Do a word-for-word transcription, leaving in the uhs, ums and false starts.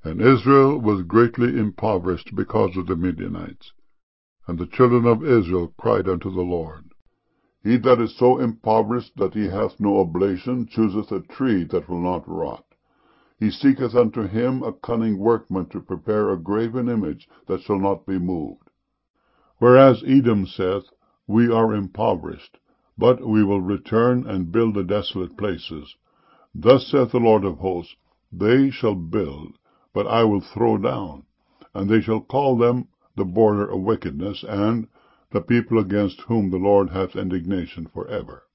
And Israel was greatly impoverished because of the Midianites. And the children of Israel cried unto the Lord. He that is so impoverished that he hath no oblation chooseth a tree that will not rot. He seeketh unto him a cunning workman to prepare a graven image that shall not be moved. Whereas Edom saith, We are impoverished, but we will return and build the desolate places. Thus saith the Lord of hosts, They shall build, but I will throw down, and they shall call them the border of wickedness, and the people against whom the Lord hath indignation for ever.